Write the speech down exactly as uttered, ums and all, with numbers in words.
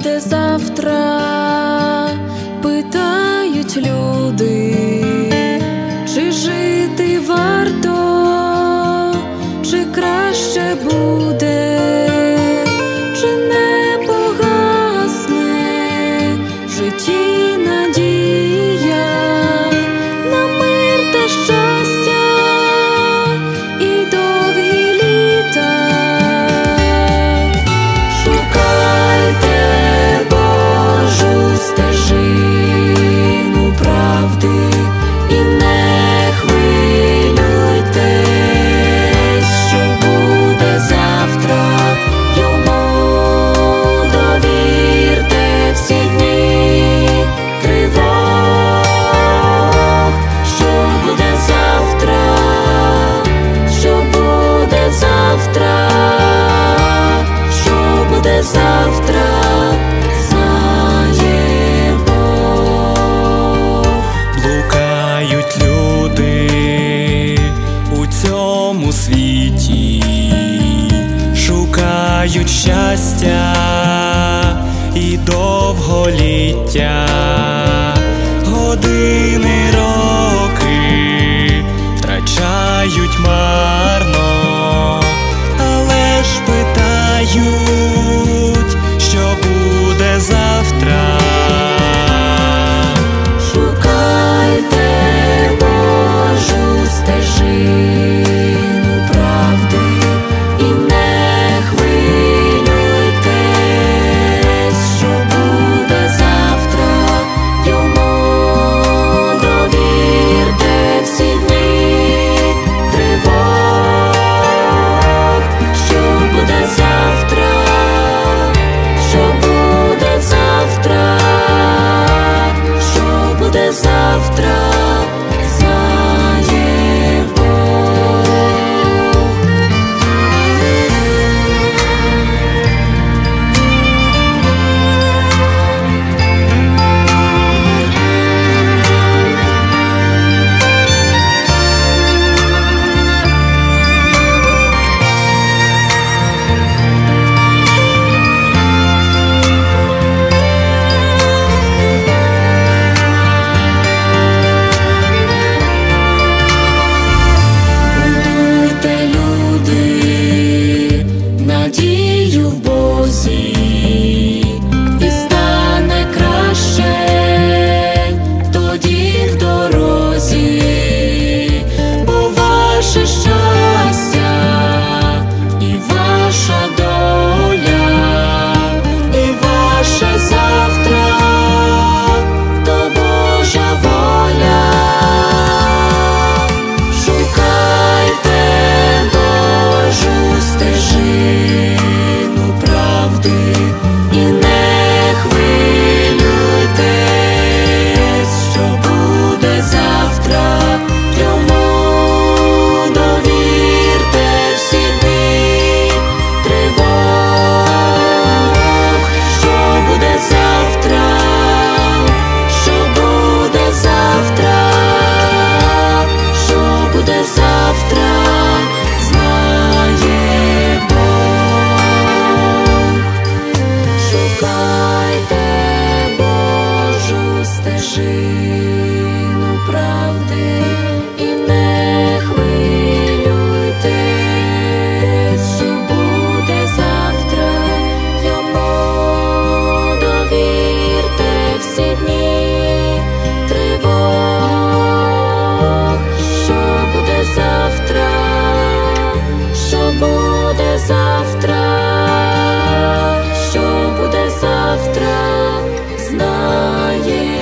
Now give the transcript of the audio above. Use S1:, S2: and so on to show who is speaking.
S1: буде завтра, питають люди, чи жити варто, чи краще буде, чи не погасне в житті надія на мир та щастя і довгі літа. Шукайте Божу стежину правди і не хвилюйтесь, що буде завтра. Йому довірте всі дні тривог. Що буде завтра, що буде завтра, що буде завтра, знає Бог.
S2: Блукають люди у цьому світі, шукають щастя і довголіття. Години, роки втрачають марно, але ж питають, що буде завтра.
S1: Шукайте Божу стежину правди і не хвилюйтесь, що буде завтра. Йому довірте всі дні тривог. Що буде завтра, що буде завтра, що буде завтра, знає Бог. Будуйте, люди, надію в Бозі, і стане краще тоді в дорозі, бо ваше щастя і ваша доля, і ваше завтра то Божа воля. Шукайте Божу стежину правди і не хвилюйтесь, що буде завтра. Йому довірте всі дні тривог. Що буде завтра, що буде завтра, що буде завтра, знає Бог. Шукайте Божу стежину правди і не хвилюйтесь, що буде завтра. Йому довірте всі дні тривог. Що буде завтра, що буде завтра, що буде завтра, знає